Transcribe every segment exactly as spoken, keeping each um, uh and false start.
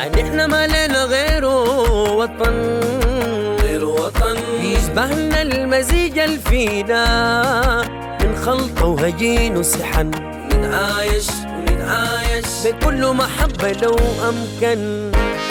احنا ما لنا غيره وطن، غير وطن يشبهنا المزيج الفينا من خلطة وهجين وسحن، نتعايش ونتعايش بكل محبة لو أمكن.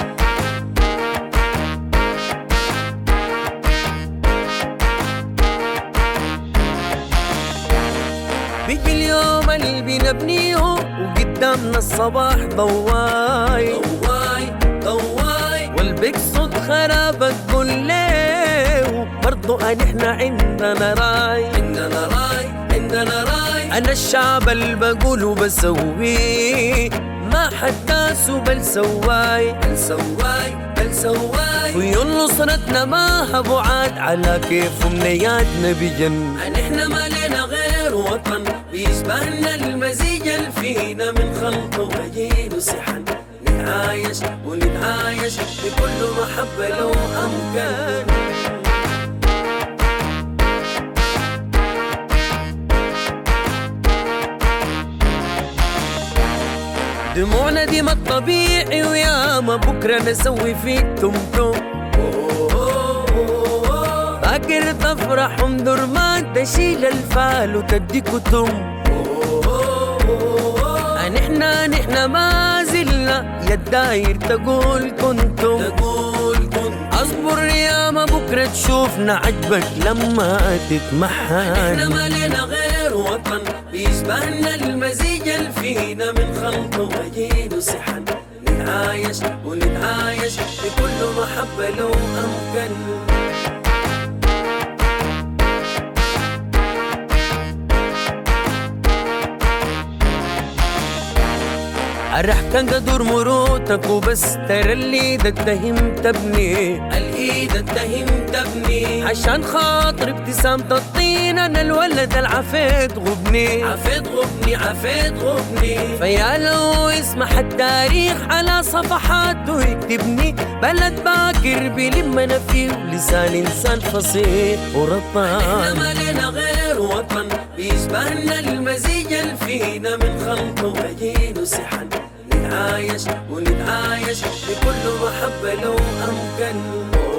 بيجي اليوم اللي بنبنيه وقدامنا الصباح ضواي ضواي ضواي والبيقصد خرابك قول ليه برضو احنا عندنا راي، عندنا راي عندنا راي. انا الشعب اللي بقول وبسويه ما حد ناسه بل سواي، بل سواي بل سواي. خيول نصرتنا ما بعاد على كيف امنياتنا بجن. احنا ما لنا غير وطن بيشبهنا المزيج الفينا من خلط وهجين وسحن، نتعايش ونتعايش بكل محبة لو أمكن. دموعنا دي ما الطبيعي وياما بكرة نسوي فيك تمتم، فاكر تفرح ومدر ما تشيل الفال وتديك تم. نحنا نحنا ما زلنا يا الداير تقول كنتم، تقول كنتم. اصبر ياما بكرة تشوفنا عجبك لما تتمحن. احنا ما لنا غير وطن بيشبهنا المزيج الفينا من خلط وهجين وسحن، نتعايش ونتعايش بكل محبة لو أمكن. الرح كان قدر مروتك وبس ترى اللي ايدك تهم تبني، الايد اتهم تبني عشان خاطر ابتسامة الطين انا الولد العفيت غبني، عفيت غبني عفيت غبني. فيا لو يسمح التاريخ على صفحاته يكتبني بلد باكر بلمنا فيه ولسان انسان فصيح ورطان. احنا ما لنا غير وطن بيشبهنا المزيج الفينا من خلط وهجين وسحن، نتعايش ونتعايش بكل محبة لو أمكن.